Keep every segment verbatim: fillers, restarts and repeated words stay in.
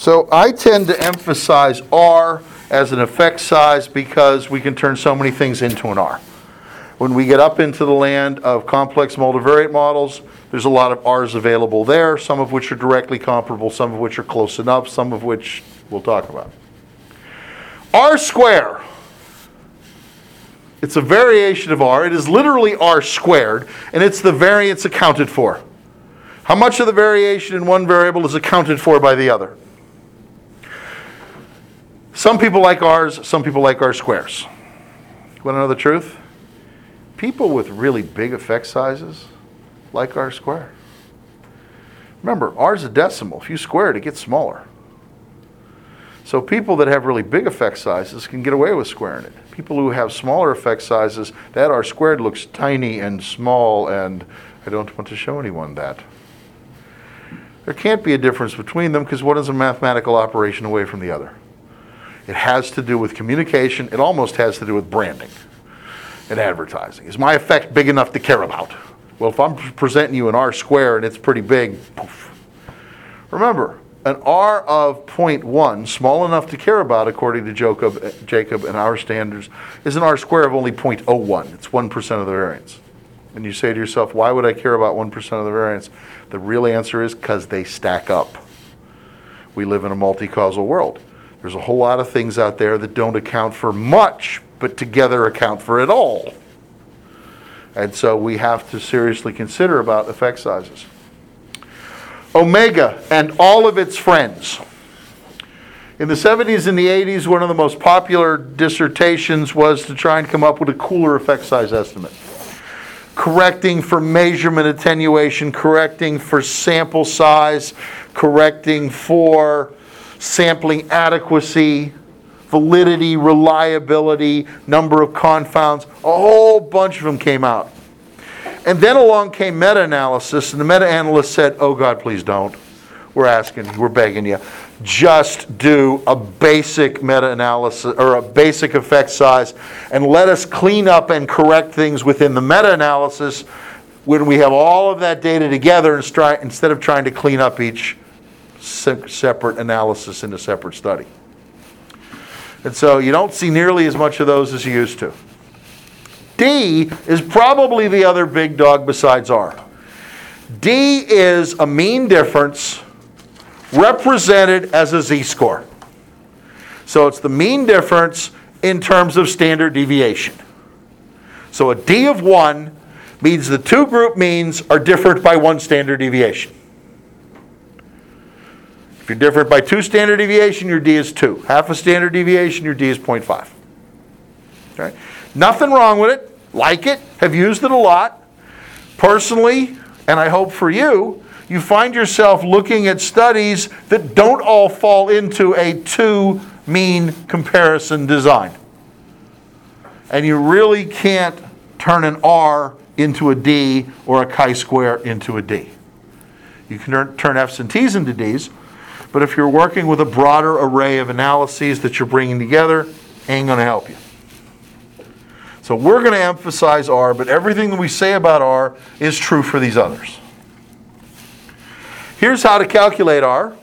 So I tend to emphasize R as an effect size because we can turn so many things into an R. When we get up into the land of complex multivariate models, there's a lot of R's available there, some of which are directly comparable, some of which are close enough, some of which we'll talk about. R square. It's a variation of R. It is literally R squared, and it's the variance accounted for. How much of the variation in one variable is accounted for by the other? Some people like R's, some people like R squares. Want to know the truth? People with really big effect sizes like R squared. Remember, R is a decimal. If you square it, it gets smaller. So people that have really big effect sizes can get away with squaring it. People who have smaller effect sizes, that R squared looks tiny and small, and I don't want to show anyone that. There can't be a difference between them because one is a mathematical operation away from the other. It has to do with communication. It almost has to do with branding and advertising. Is my effect big enough to care about? Well, if I'm presenting you an R square and it's pretty big, poof. Remember, an R of zero point one, small enough to care about according to Jacob, Jacob and our standards, is an R square of only zero point zero one. It's one percent of the variance. And you say to yourself, why would I care about one percent of the variance? The real answer is because they stack up. We live in a multi-causal world. There's a whole lot of things out there that don't account for much, but together account for it all. And so we have to seriously consider about effect sizes. Omega and all of its friends. In the seventies and the eighties, one of the most popular dissertations was to try and come up with a cooler effect size estimate. Correcting for measurement attenuation, correcting for sample size, correcting for sampling adequacy, validity, reliability, number of confounds. A whole bunch of them came out. And then along came meta-analysis, and the meta-analyst said, oh God, please don't. We're asking, we're begging you. Just do a basic meta-analysis, or a basic effect size, and let us clean up and correct things within the meta-analysis when we have all of that data together instead of trying to clean up each separate analysis in a separate study. And so you don't see nearly as much of those as you used to. D is probably the other big dog besides R. D is a mean difference represented as a z-score. So it's the mean difference in terms of standard deviation. So a D of one means the two group means are different by one standard deviation. If you're different by two standard deviation, your D is two. Half a standard deviation, your D is zero point five. Okay? Nothing wrong with it. Like it. Have used it a lot. Personally, and I hope for you, you find yourself looking at studies that don't all fall into a two mean comparison design. And you really can't turn an R into a D or a chi-square into a D. You can turn F's and T's into D's, but if you're working with a broader array of analyses that you're bringing together, ain't going to help you. So we're going to emphasize R, but everything that we say about R is true for these others. Here's how to calculate R.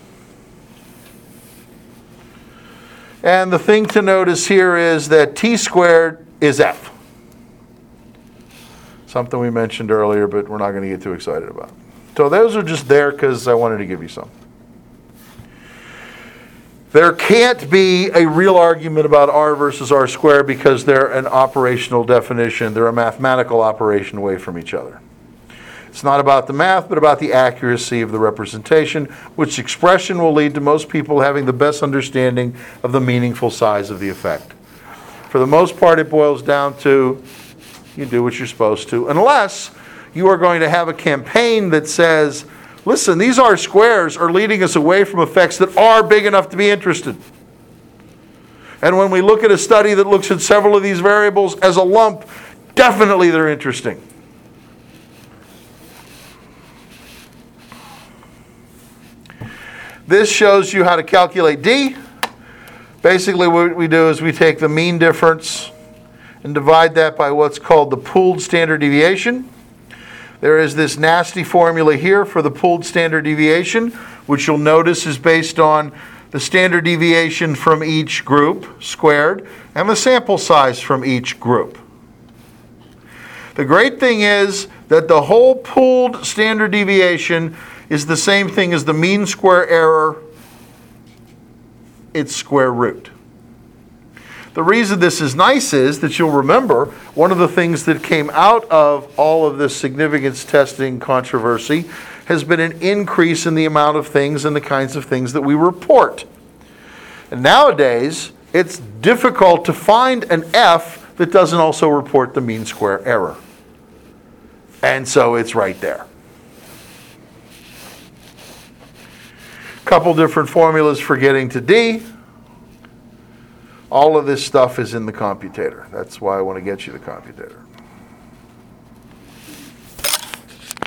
And the thing to notice here is that T squared is F. Something we mentioned earlier, but we're not going to get too excited about. So those are just there because I wanted to give you some. There can't be a real argument about R versus R squared because they're an operational definition. They're a mathematical operation away from each other. It's not about the math, but about the accuracy of the representation, which expression will lead to most people having the best understanding of the meaningful size of the effect. For the most part, it boils down to you do what you're supposed to, unless you are going to have a campaign that says, listen, these R squares are leading us away from effects that are big enough to be interested. And when we look at a study that looks at several of these variables as a lump, definitely they're interesting. This shows you how to calculate D. Basically what we do is we take the mean difference and divide that by what's called the pooled standard deviation. There is this nasty formula here for the pooled standard deviation, which you'll notice is based on the standard deviation from each group squared and the sample size from each group. The great thing is that the whole pooled standard deviation is the same thing as the mean square error, its square root. The reason this is nice is that you'll remember one of the things that came out of all of this significance testing controversy has been an increase in the amount of things and the kinds of things that we report. And nowadays, it's difficult to find an F that doesn't also report the mean square error. And so it's right there. Couple different formulas for getting to D. All of this stuff is in the computator. That's why I want to get you the computator.